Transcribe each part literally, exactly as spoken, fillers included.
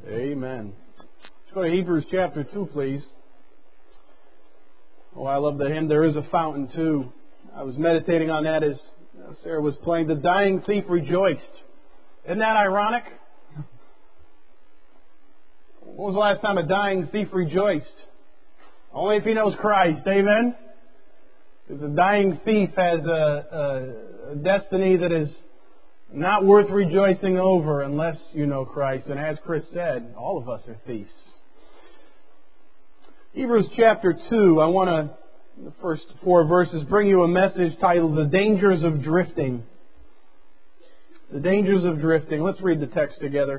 Amen. Let's go to Hebrews chapter two, please. Oh, I love the hymn, There Is a Fountain, too. I was meditating on that as Sarah was playing. The dying thief rejoiced. Isn't that ironic? When was the last time a dying thief rejoiced? Only if he knows Christ. Amen? Because a dying thief has a, a, a destiny that is not worth rejoicing over unless you know Christ. And as Chris said, all of us are thieves. Hebrews chapter two, I want to, the first four verses, bring you a message titled, The Dangers of Drifting. The Dangers of Drifting. Let's read the text together.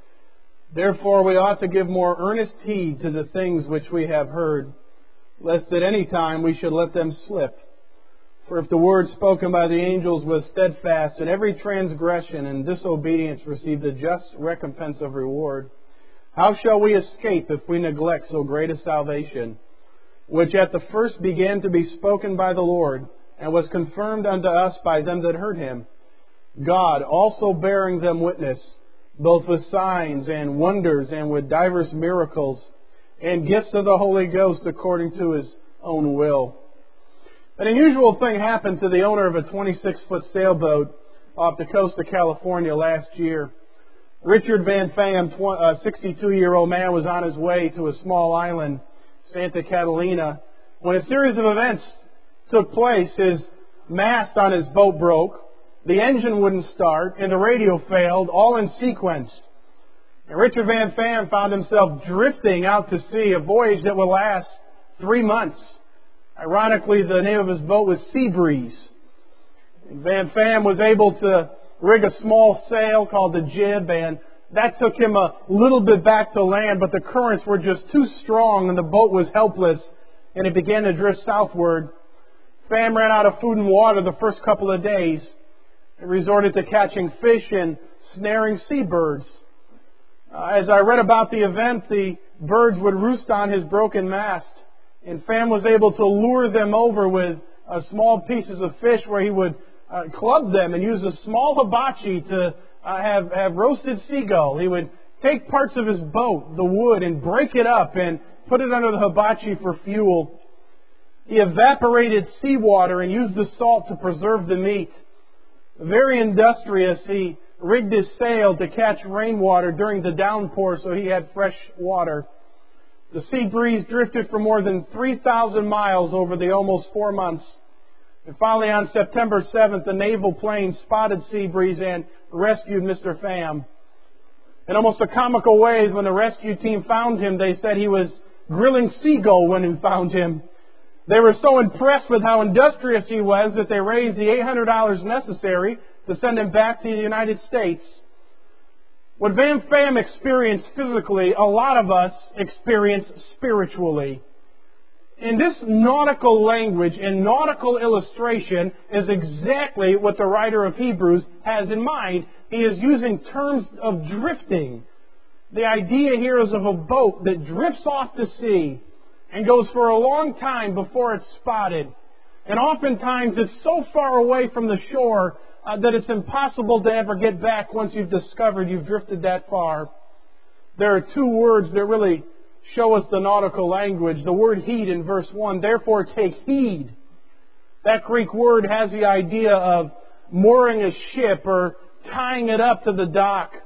Therefore we ought to give more earnest heed to the things which we have heard, lest at any time we should let them slip. For if the word spoken by the angels was steadfast, and every transgression and disobedience received a just recompense of reward, how shall we escape if we neglect so great a salvation, which at the first began to be spoken by the Lord, and was confirmed unto us by them that heard him, God also bearing them witness, both with signs and wonders and with divers miracles, and gifts of the Holy Ghost according to his own will. An unusual thing happened to the owner of a twenty-six foot sailboat off the coast of California last year. Richard Van Pham, a sixty-two-year-old man, was on his way to a small island, Santa Catalina, when a series of events took place. His mast on his boat broke, the engine wouldn't start, and the radio failed, all in sequence. And Richard Van Pham found himself drifting out to sea, a voyage that would last three months. Ironically, the name of his boat was Seabreeze. And Van Pham was able to rig a small sail called the jib, and that took him a little bit back to land, but the currents were just too strong and the boat was helpless, and it began to drift southward. Pham ran out of food and water the first couple of days and resorted to catching fish and snaring seabirds. Uh, as I read about the event, the birds would roost on his broken mast, and Pham was able to lure them over with uh, small pieces of fish where he would uh, club them and use a small hibachi to uh, have, have roasted seagull. He would take parts of his boat, the wood, and break it up and put it under the hibachi for fuel. He evaporated seawater and used the salt to preserve the meat. Very industrious, he rigged his sail to catch rainwater during the downpour so he had fresh water. The sea breeze drifted for more than three thousand miles over the almost four months. And finally on September seventh, a naval plane spotted Sea Breeze and rescued Mister Pham. In almost a comical way, when the rescue team found him, they said he was grilling seagull when we found him. They were so impressed with how industrious he was that they raised the eight hundred dollars necessary to send him back to the United States. What Van Pham experienced physically, a lot of us experience spiritually. In this nautical language and nautical illustration is exactly what the writer of Hebrews has in mind. He is using terms of drifting. The idea here is of a boat that drifts off to sea and goes for a long time before it's spotted. And oftentimes it's so far away from the shore uh, that it's impossible to ever get back once you've discovered you've drifted that far. There are two words that really show us the nautical language. The word heed in verse one, therefore take heed. That Greek word has the idea of mooring a ship or tying it up to the dock.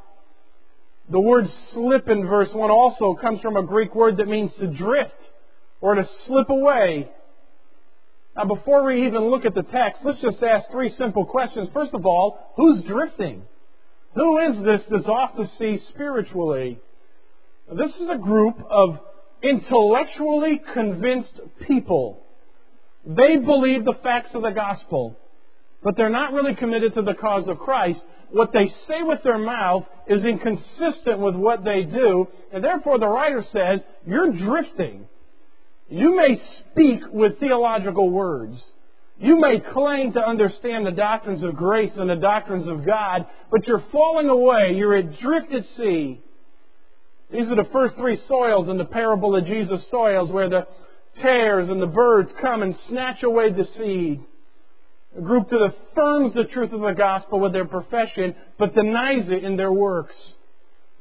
The word slip in verse one also comes from a Greek word that means to drift or to slip away. Now, before we even look at the text, let's just ask three simple questions. First of all, who's drifting? Who is this that's off to sea spiritually? This is a group of intellectually convinced people. They believe the facts of the gospel, but they're not really committed to the cause of Christ. What they say with their mouth is inconsistent with what they do, and therefore the writer says, you're drifting. You may speak with theological words. You may claim to understand the doctrines of grace and the doctrines of God, but you're falling away. You're adrift at sea. These are the first three soils in the parable of Jesus' soils, where the tares and the birds come and snatch away the seed. A group that affirms the truth of the gospel with their profession, but denies it in their works.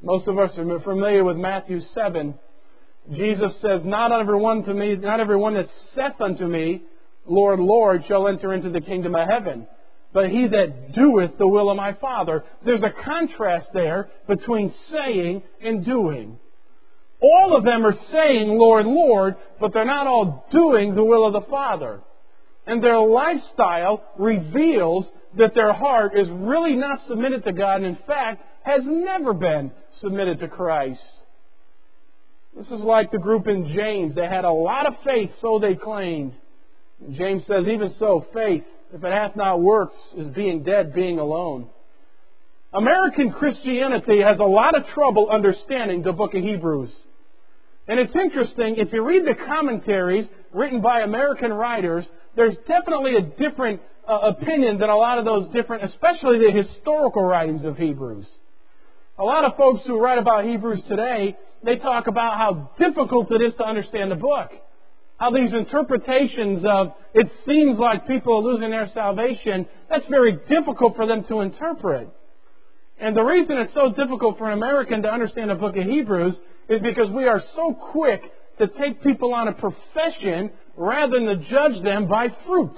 Most of us are familiar with Matthew seven. Jesus says, Not everyone to me, not everyone that saith unto me, Lord, Lord, shall enter into the kingdom of heaven, but he that doeth the will of my Father. There's a contrast there between saying and doing. All of them are saying, Lord, Lord, but they're not all doing the will of the Father. And their lifestyle reveals that their heart is really not submitted to God, and in fact, has never been submitted to Christ. This is like the group in James. They had a lot of faith, so they claimed. And James says, even so, faith, if it hath not works, is being dead, being alone. American Christianity has a lot of trouble understanding the book of Hebrews. And it's interesting, if you read the commentaries written by American writers, there's definitely a different uh, opinion than a lot of those different, especially the historical writings of Hebrews. A lot of folks who write about Hebrews today, they talk about how difficult it is to understand the book. How these interpretations of, it seems like people are losing their salvation, that's very difficult for them to interpret. And the reason it's so difficult for an American to understand the book of Hebrews is because we are so quick to take people on a profession rather than to judge them by fruit.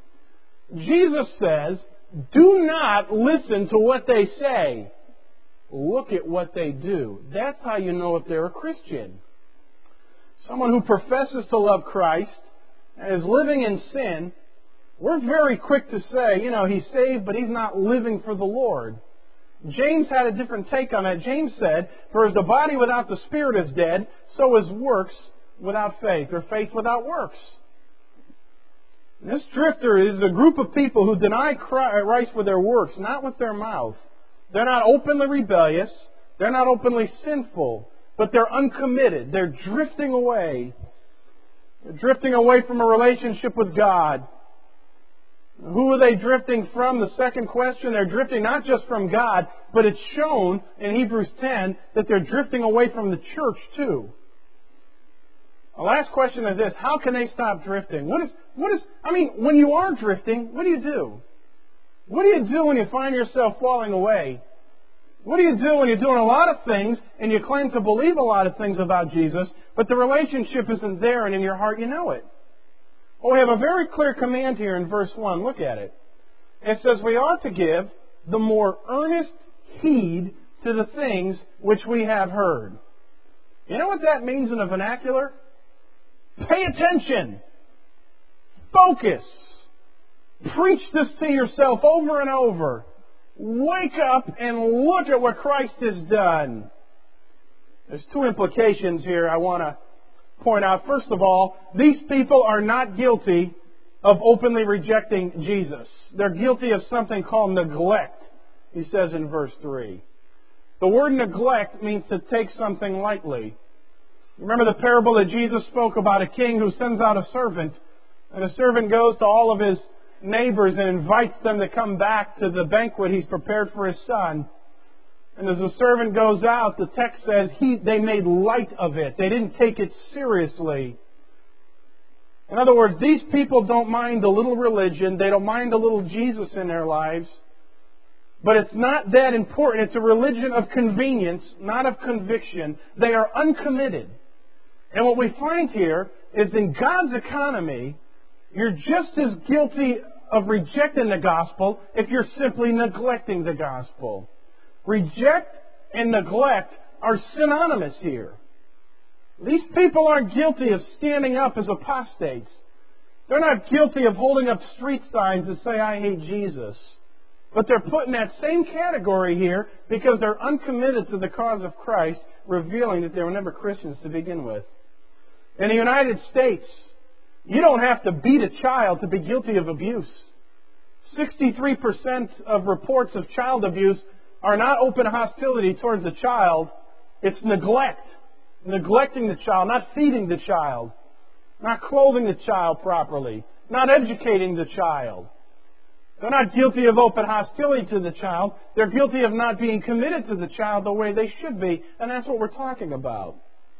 Jesus says, do not listen to what they say. Look at what they do. That's how you know if they're a Christian. Someone who professes to love Christ and is living in sin, we're very quick to say, you know, he's saved, but he's not living for the Lord. James had a different take on that. James said, for as the body without the spirit is dead, so is works without faith, or faith without works. And this drifter is a group of people who deny Christ with their works, not with their mouth. They're not openly rebellious. They're not openly sinful. But they're uncommitted. They're drifting away. They're drifting away from a relationship with God. Who are they drifting from? The second question, they're drifting not just from God, but it's shown in Hebrews ten that they're drifting away from the church too. The last question is this: how can they stop drifting? What is, what is, I mean, when you are drifting, what do you do? What do you do when you find yourself falling away? What do you do when you're doing a lot of things and you claim to believe a lot of things about Jesus, but the relationship isn't there and in your heart you know it? Well, we have a very clear command here in verse one. Look at it. It says we ought to give the more earnest heed to the things which we have heard. You know what that means in the vernacular? Pay attention. Focus. Preach this to yourself over and over. Wake up and look at what Christ has done. There's two implications here I want to point out. First of all, these people are not guilty of openly rejecting Jesus. They're guilty of something called neglect, he says in verse three. The word neglect means to take something lightly. Remember the parable that Jesus spoke about a king who sends out a servant, and the servant goes to all of his neighbors and invites them to come back to the banquet he's prepared for his son. And as the servant goes out, the text says he, they made light of it. They didn't take it seriously. In other words, these people don't mind a little religion. They don't mind a little Jesus in their lives. But it's not that important. It's a religion of convenience, not of conviction. They are uncommitted. And what we find here is in God's economy, you're just as guilty of rejecting the gospel if you're simply neglecting the gospel. Reject and neglect are synonymous here. These people aren't guilty of standing up as apostates. They're not guilty of holding up street signs that say, I hate Jesus. But they're put in that same category here because they're uncommitted to the cause of Christ, revealing that they were never Christians to begin with. In the United States, you don't have to beat a child to be guilty of abuse. sixty-three percent of reports of child abuse are not open hostility towards the child. It's neglect. Neglecting the child, not feeding the child, not clothing the child properly, not educating the child. They're not guilty of open hostility to the child. They're guilty of not being committed to the child the way they should be. And that's what we're talking about.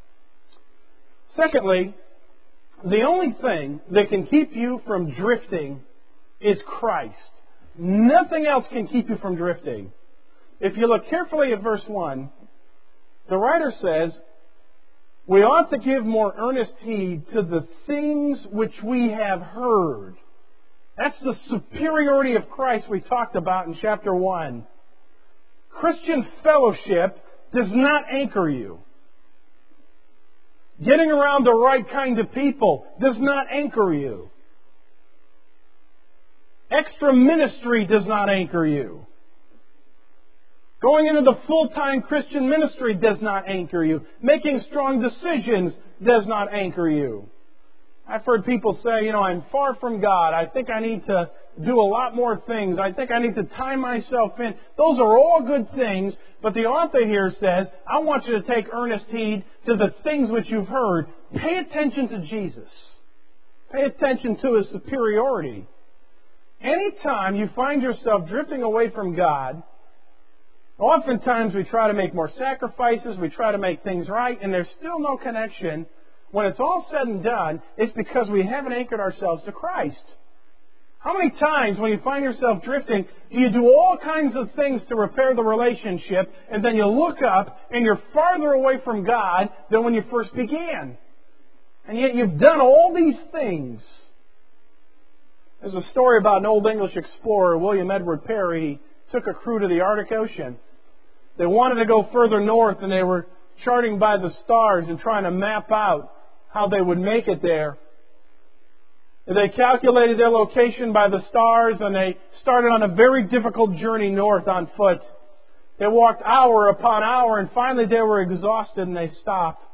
Secondly, the only thing that can keep you from drifting is Christ. Nothing else can keep you from drifting. If you look carefully at verse one, The writer says, we ought to give more earnest heed to the things which we have heard. That's the superiority of Christ we talked about in chapter one. Christian fellowship does not anchor you. Getting around the right kind of people does not anchor you. Extra ministry does not anchor you. Going into the full-time Christian ministry does not anchor you. Making strong decisions does not anchor you. I've heard people say, you know, I'm far from God. I think I need to do a lot more things. I think I need to tie myself in. Those are all good things, but the author here says, I want you to take earnest heed to the things which you've heard. Pay attention to Jesus. Pay attention to His superiority. Anytime you find yourself drifting away from God, oftentimes we try to make more sacrifices, we try to make things right, and there's still no connection. When it's all said and done, it's because we haven't anchored ourselves to Christ. How many times when you find yourself drifting, do you do all kinds of things to repair the relationship, and then you look up and you're farther away from God than when you first began? And yet you've done all these things. There's a story about an old English explorer, William Edward Parry. He took a crew to the Arctic Ocean. They wanted to go further north, and they were charting by the stars and trying to map out how they would make it there. They calculated their location by the stars, and they started on a very difficult journey north on foot. They walked hour upon hour, and finally they were exhausted and they stopped.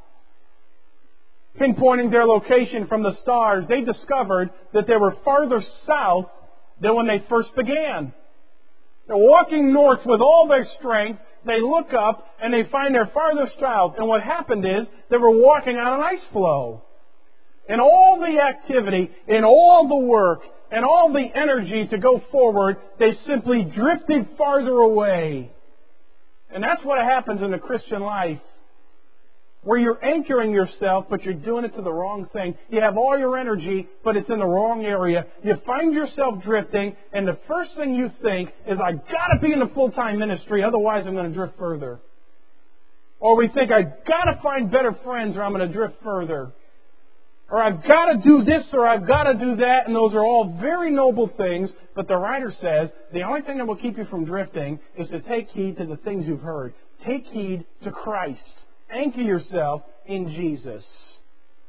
Pinpointing their location from the stars, they discovered that they were farther south than when they first began. They're walking north with all their strength. They look up and they find they're farther south. And what happened is they were walking on an ice floe. And all the activity, and all the work, and all the energy to go forward, they simply drifted farther away. And that's what happens in the Christian life. Where you're anchoring yourself, but you're doing it to the wrong thing. You have all your energy, but it's in the wrong area. You find yourself drifting, and the first thing you think is, I've got to be in a full-time ministry, otherwise I'm going to drift further. Or we think, I've got to find better friends or I'm going to drift further. Or I've got to do this or I've got to do that, and those are all very noble things, but the writer says, the only thing that will keep you from drifting is to take heed to the things you've heard. Take heed to Christ. Anchor yourself in Jesus.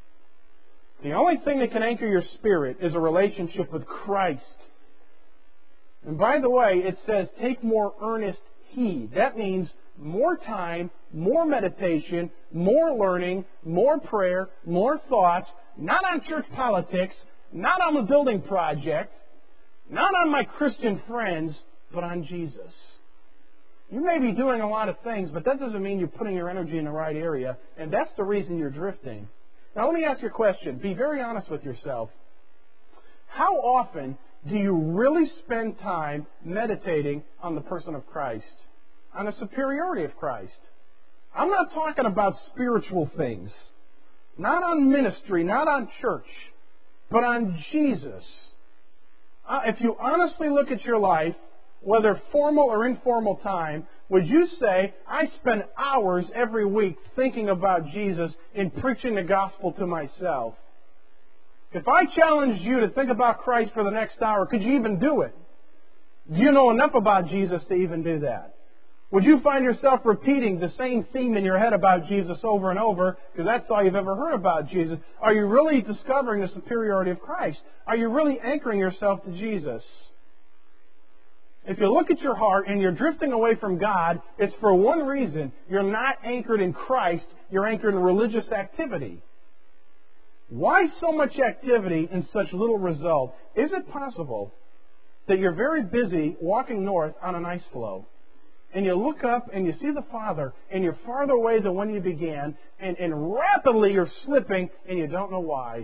The only thing that can anchor your spirit is a relationship with Christ. And by the way, it says take more earnest heed. That means more time, more meditation, more learning, more prayer, more thoughts, not on church politics, not on the building project, not on my Christian friends, but on Jesus. You may be doing a lot of things, but that doesn't mean you're putting your energy in the right area, and that's the reason you're drifting. Now let me ask you a question. Be very honest with yourself. How often do you really spend time meditating on the person of Christ, on the superiority of Christ? I'm not talking about spiritual things, not on ministry, not on church, but on Jesus. Uh, if you honestly look at your life, whether formal or informal time, would you say, I spend hours every week thinking about Jesus and preaching the gospel to myself? If I challenged you to think about Christ for the next hour, could you even do it? Do you know enough about Jesus to even do that? Would you find yourself repeating the same theme in your head about Jesus over and over, because that's all you've ever heard about Jesus? Are you really discovering the superiority of Christ? Are you really anchoring yourself to Jesus? If you look at your heart and you're drifting away from God, it's for one reason. You're not anchored in Christ. You're anchored in religious activity. Why so much activity and such little result? Is it possible that you're very busy walking north on an ice floe, and you look up and you see the Father, and you're farther away than when you began, and, and rapidly you're slipping, and you don't know why?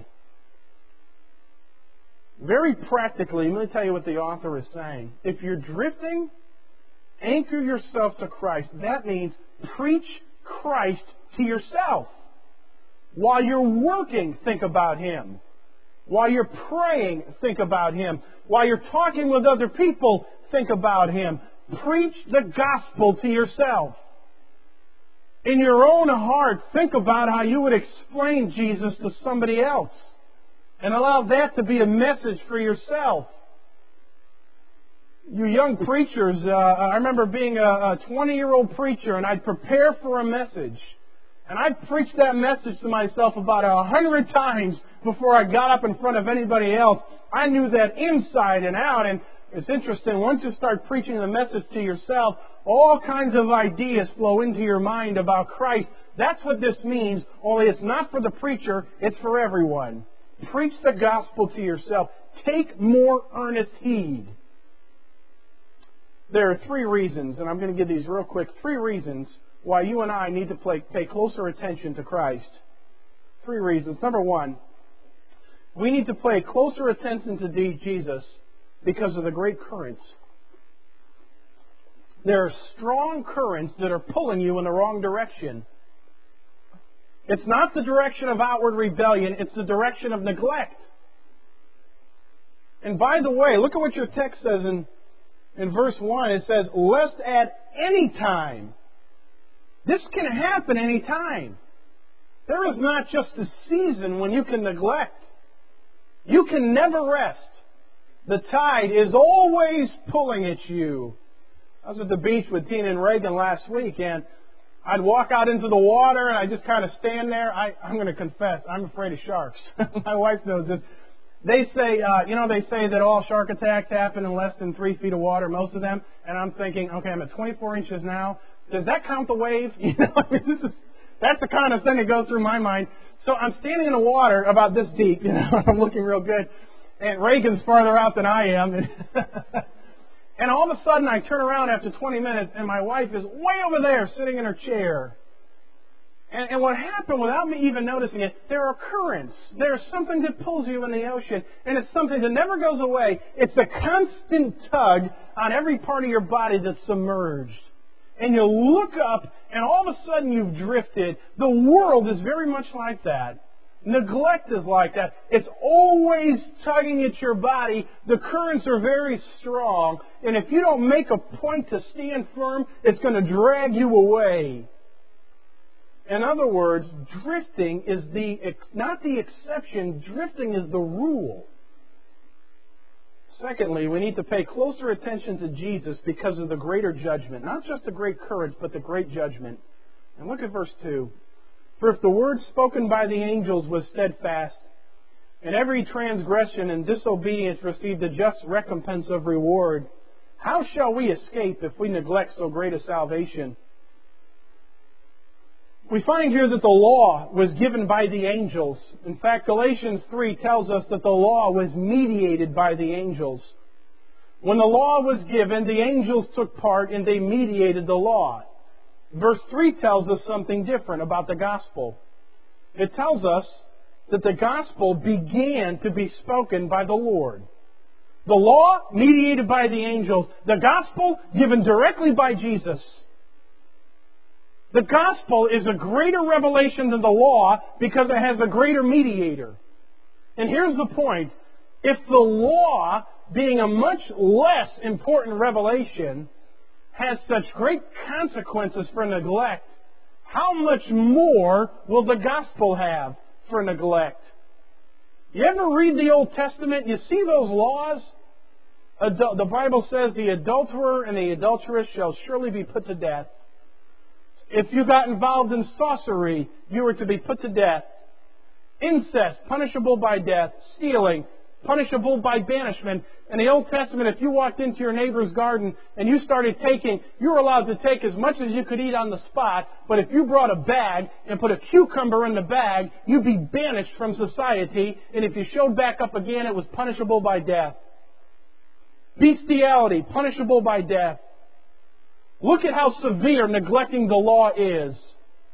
Very practically, let me tell you what the author is saying. If you're drifting, anchor yourself to Christ. That means preach Christ to yourself. While you're working, think about Him. While you're praying, think about Him. While you're talking with other people, think about Him. Preach the gospel to yourself. In your own heart, think about how you would explain Jesus to somebody else and allow that to be a message for yourself. You young preachers, uh, I remember being a twenty-year-old preacher, and I'd prepare for a message. And I'd preach that message to myself about a hundred times before I got up in front of anybody else. I knew that inside and out. And it's interesting, once you start preaching the message to yourself, all kinds of ideas flow into your mind about Christ. That's what this means, only it's not for the preacher, it's for everyone. Preach the gospel to yourself. Take more earnest heed. There are three reasons, and I'm going to give these real quick, three reasons why you and I need to play, pay closer attention to Christ. Three reasons. Number one, we need to pay closer attention to Jesus because of the great currents. There are strong currents that are pulling you in the wrong direction. It's not the direction of outward rebellion, it's the direction of neglect. And by the way, look at what your text says in, in verse one. It says, lest at any time. This can happen any time. There is not just a season when you can neglect. You can never rest. The tide is always pulling at you. I was at the beach with Tina and Reagan last week, and I'd walk out into the water, and I just kind of stand there. I, I'm going to confess, I'm afraid of sharks. My wife knows this. They say, uh, you know, they say that all shark attacks happen in less than three feet of water, most of them. And I'm thinking, okay, I'm at twenty-four inches now. Does that count the wave? You know, I mean, this is, that's the kind of thing that goes through my mind. So I'm standing in the water about this deep, you know, I'm looking real good. And Reagan's farther out than I am. And, and all of a sudden I turn around after twenty minutes and my wife is way over there sitting in her chair. And, and what happened without me even noticing it, there are currents. There's something that pulls you in the ocean. And it's something that never goes away. It's a constant tug on every part of your body that's submerged. And you look up, and all of a sudden you've drifted. The world is very much like that. Neglect is like that. It's always tugging at your body. The currents are very strong. And if you don't make a point to stand firm, it's going to drag you away. In other words, drifting is the not the exception. Drifting is the rule. Secondly, we need to pay closer attention to Jesus because of the greater judgment. Not just the great courage, but the great judgment. And look at verse two. For if the word spoken by the angels was steadfast, and every transgression and disobedience received a just recompense of reward, how shall we escape if we neglect so great a salvation? We find here that the law was given by the angels. In fact, Galatians three tells us that the law was mediated by the angels. When the law was given, the angels took part and they mediated the law. Verse three tells us something different about the gospel. It tells us that the gospel began to be spoken by the Lord. The law mediated by the angels. The gospel given directly by Jesus. The gospel is a greater revelation than the law because it has a greater mediator. And here's the point. If the law, being a much less important revelation, has such great consequences for neglect, how much more will the gospel have for neglect? You ever read the Old Testament? You see those laws? Adul- the Bible says the adulterer and the adulteress shall surely be put to death. If you got involved in sorcery, you were to be put to death. Incest, punishable by death. Stealing, punishable by banishment. In the Old Testament, if you walked into your neighbor's garden and you started taking, you were allowed to take as much as you could eat on the spot, but if you brought a bag and put a cucumber in the bag, you'd be banished from society, and if you showed back up again, it was punishable by death. Bestiality, punishable by death. Look at how severe neglecting the law is.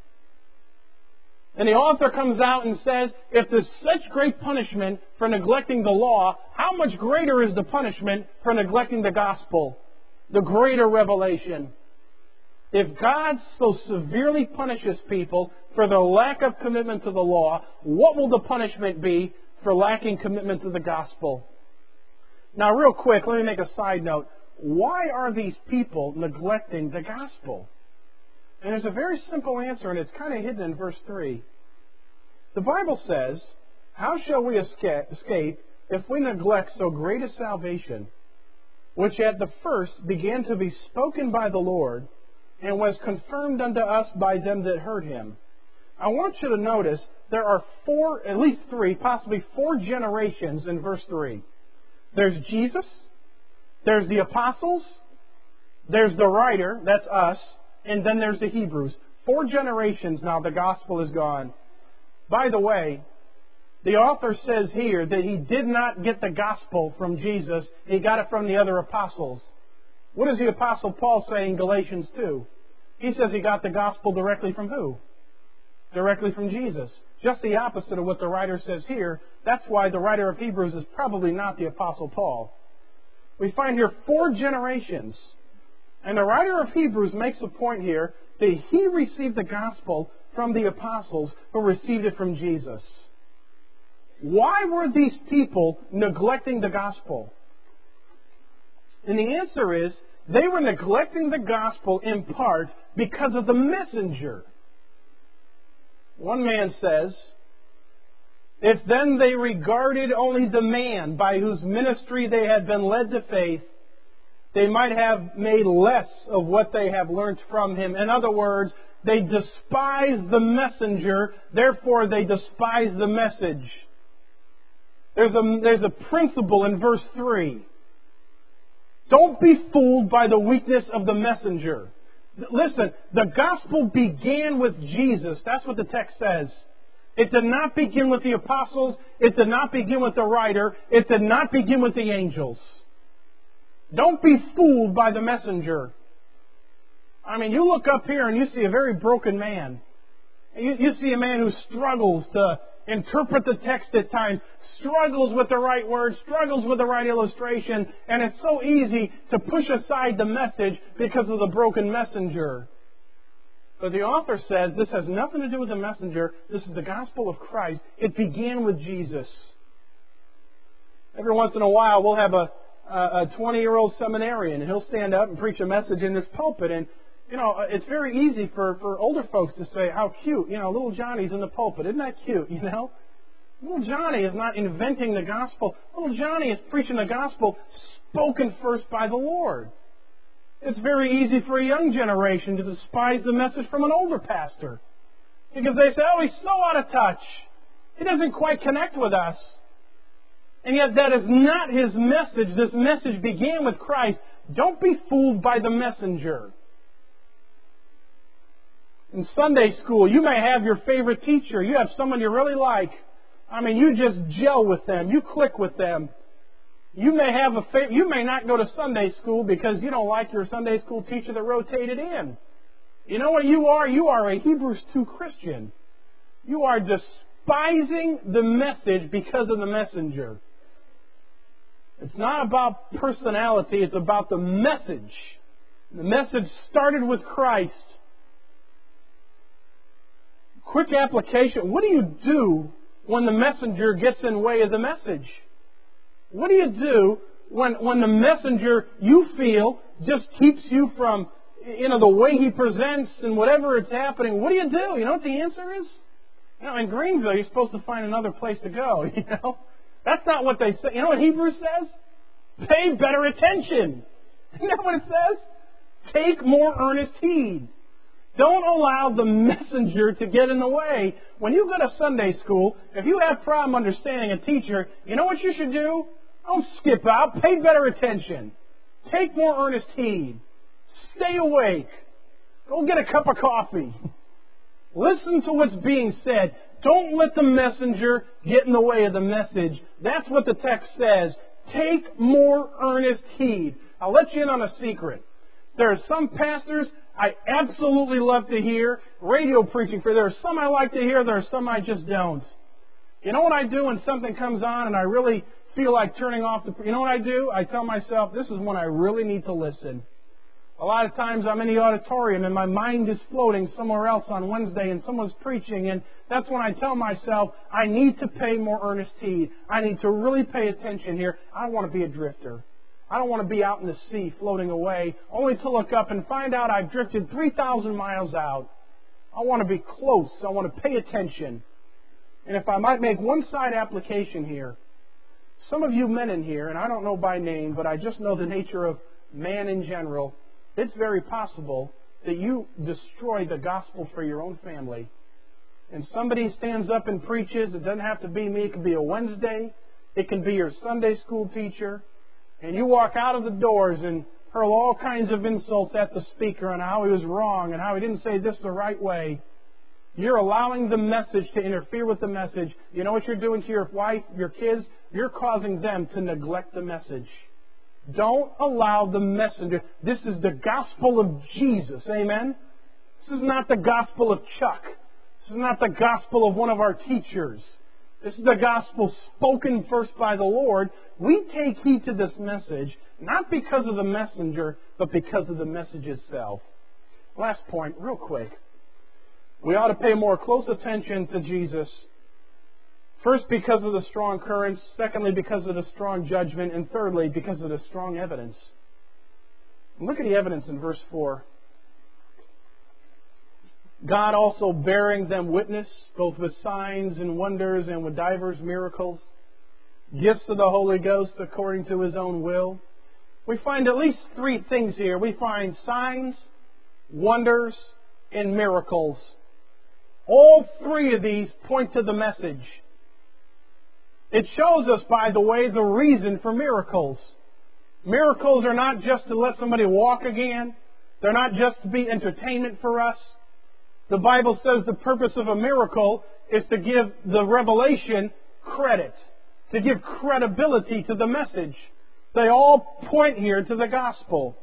And the author comes out and says, if there's such great punishment for neglecting the law, how much greater is the punishment for neglecting the gospel? The greater revelation. If God so severely punishes people for their lack of commitment to the law, what will the punishment be for lacking commitment to the gospel? Now, real quick, let me make a side note. Why are these people neglecting the gospel? And there's a very simple answer, and it's kind of hidden in verse three. The Bible says, "How shall we escape if we neglect so great a salvation, which at the first began to be spoken by the Lord, and was confirmed unto us by them that heard him?" I want you to notice there are four, at least three, possibly four generations in verse three. There's Jesus, there's the apostles, there's the writer, that's us, and then there's the Hebrews. Four generations now the gospel is gone. By the way, the author says here that he did not get the gospel from Jesus, he got it from the other apostles. What does the apostle Paul say in Galatians two? He says he got the gospel directly from who? Directly from Jesus. Just the opposite of what the writer says here. That's why the writer of Hebrews is probably not the apostle Paul. We find here four generations. And the writer of Hebrews makes a point here that he received the gospel from the apostles who received it from Jesus. Why were these people neglecting the gospel? And the answer is, they were neglecting the gospel in part because of the messenger. One man says, "If then they regarded only the man by whose ministry they had been led to faith, they might have made less of what they have learnt from him." In other words, they despise the messenger, therefore they despise the message. There's a, there's a principle in verse three. Don't be fooled by the weakness of the messenger. Listen, the gospel began with Jesus. That's what the text says. It did not begin with the apostles. It did not begin with the writer. It did not begin with the angels. Don't be fooled by the messenger. I mean, you look up here and you see a very broken man. You, you see a man who struggles to interpret the text at times, struggles with the right word, struggles with the right illustration, and it's so easy to push aside the message because of the broken messenger. But the author says this has nothing to do with the messenger. This is the gospel of Christ. It began with Jesus. Every once in a while, we'll have a a twenty-year-old seminarian, and he'll stand up and preach a message in this pulpit, and you know, it's very easy for, for older folks to say, "How cute, you know, little Johnny's in the pulpit. Isn't that cute, you know?" Little Johnny is not inventing the gospel. Little Johnny is preaching the gospel spoken first by the Lord. It's very easy for a young generation to despise the message from an older pastor, because they say, "Oh, he's so out of touch. He doesn't quite connect with us." And yet that is not his message. This message began with Christ. Don't be fooled by the messenger. In Sunday school, you may have your favorite teacher. You have someone you really like. I mean, you just gel with them. You click with them. You may have a fa- you may not go to Sunday school because you don't like your Sunday school teacher that rotated in. You know what you are? You are a Hebrews two Christian. You are despising the message because of the messenger. It's not about personality. It's about the message. The message started with Christ. Quick application. What do you do when the messenger gets in the way of the message? What do you do when, when the messenger, you feel, just keeps you from, you know, the way he presents and whatever it's happening? What do you do? You know what the answer is? You know, in Greenville, you're supposed to find another place to go, you know? That's not what they say. You know what Hebrews says? Pay better attention. Isn't that what it says? Take more earnest heed. Don't allow the messenger to get in the way. When you go to Sunday school, if you have problem understanding a teacher, you know what you should do? Don't skip out. Pay better attention. Take more earnest heed. Stay awake. Go get a cup of coffee. Listen to what's being said. Don't let the messenger get in the way of the message. That's what the text says. Take more earnest heed. I'll let you in on a secret. There are some pastors I absolutely love to hear, radio preaching for. There are some I like to hear, there are some I just don't. You know what I do when something comes on and I really feel like turning off the... You know what I do? I tell myself, this is when I really need to listen. A lot of times I'm in the auditorium and my mind is floating somewhere else on Wednesday and someone's preaching, and that's when I tell myself, I need to pay more earnest heed. I need to really pay attention here. I don't want to be a drifter. I don't want to be out in the sea floating away, only to look up and find out I've drifted three thousand miles out. I want to be close. I want to pay attention. And if I might make one side application here, some of you men in here, and I don't know by name, but I just know the nature of man in general, it's very possible that you destroy the gospel for your own family. And somebody stands up and preaches. It doesn't have to be me. It can be a Wednesday. It can be your Sunday school teacher. And you walk out of the doors and hurl all kinds of insults at the speaker on how he was wrong and how he didn't say this the right way. You're allowing the message to interfere with the message. You know what you're doing to your wife, your kids? You're causing them to neglect the message. Don't allow the messenger. This is the gospel of Jesus. Amen? This is not the gospel of Chuck. This is not the gospel of one of our teachers. This is the gospel spoken first by the Lord. We take heed to this message, not because of the messenger, but because of the message itself. Last point, real quick. We ought to pay more close attention to Jesus. First, because of the strong currents. Secondly, because of the strong judgment. And thirdly, because of the strong evidence. Look at the evidence in verse four. God also bearing them witness, both with signs and wonders and with divers miracles, gifts of the Holy Ghost according to His own will. We find at least three things here. We find signs, wonders, and miracles. All three of these point to the message. It shows us, by the way, the reason for miracles. Miracles are not just to let somebody walk again. They're not just to be entertainment for us. The Bible says the purpose of a miracle is to give the revelation credit, to give credibility to the message. They all point here to the gospel.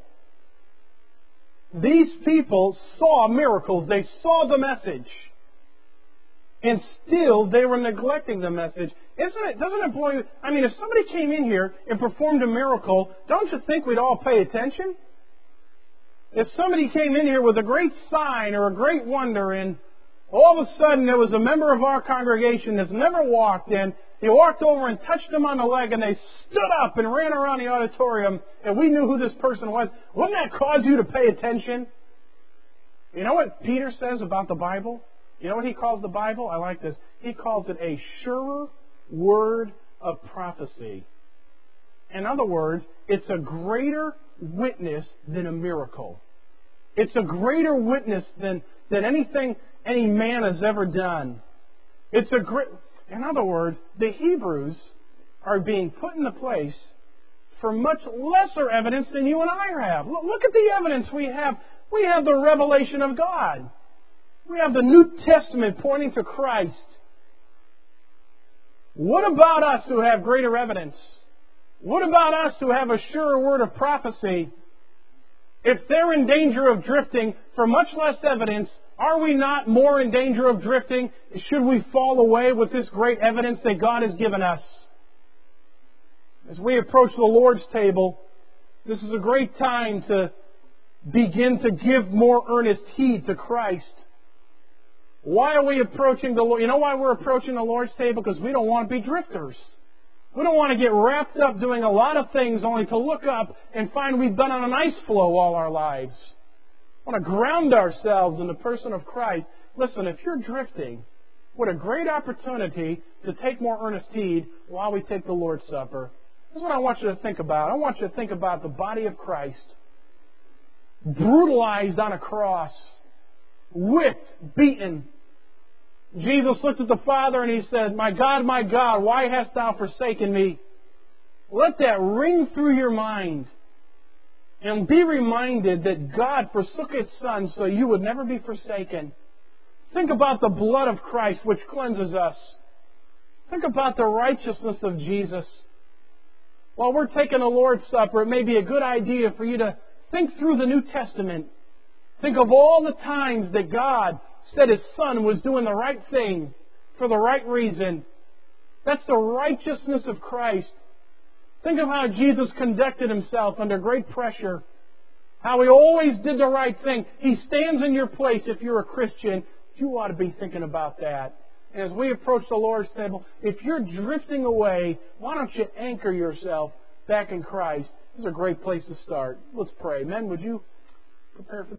These people saw miracles. They saw the message. And still they were neglecting the message. Isn't it, doesn't it blow you? I mean, if somebody came in here and performed a miracle, don't you think we'd all pay attention? If somebody came in here with a great sign or a great wonder, and all of a sudden there was a member of our congregation that's never walked in, he walked over and touched them on the leg, and they stood up and ran around the auditorium, and we knew who this person was, wouldn't that cause you to pay attention? You know what Peter says about the Bible? You know what he calls the Bible? I like this. He calls it a surer word of prophecy. In other words, it's a greater witness than a miracle. It's a greater witness than, than anything any man has ever done. It's a great... In other words, the Hebrews are being put in the place for much lesser evidence than you and I have. Look at the evidence we have. We have the revelation of God. We have the New Testament pointing to Christ. What about us who have greater evidence? What about us who have a surer word of prophecy? If they're in danger of drifting for much less evidence, are we not more in danger of drifting? Should we fall away with this great evidence that God has given us? As we approach the Lord's table, this is a great time to begin to give more earnest heed to Christ. Why are we approaching the Lord? You know why we're approaching the Lord's table? Because we don't want to be drifters. We don't want to get wrapped up doing a lot of things only to look up and find we've been on an ice floe all our lives. We want to ground ourselves in the person of Christ. Listen, if you're drifting, what a great opportunity to take more earnest heed while we take the Lord's Supper. This is what I want you to think about. I want you to think about the body of Christ, brutalized on a cross, whipped, beaten. Jesus looked at the Father and He said, "My God, my God, why hast Thou forsaken me?" Let that ring through your mind. And be reminded that God forsook His Son so you would never be forsaken. Think about the blood of Christ which cleanses us. Think about the righteousness of Jesus. While we're taking the Lord's Supper, it may be a good idea for you to think through the New Testament. Think of all the times that God said His Son was doing the right thing for the right reason. That's the righteousness of Christ. Think of how Jesus conducted Himself under great pressure. How He always did the right thing. He stands in your place if you're a Christian. You ought to be thinking about that. And as we approach the Lord's table, if you're drifting away, why don't you anchor yourself back in Christ This is a great place to start. Let's pray. Men, would you prepare for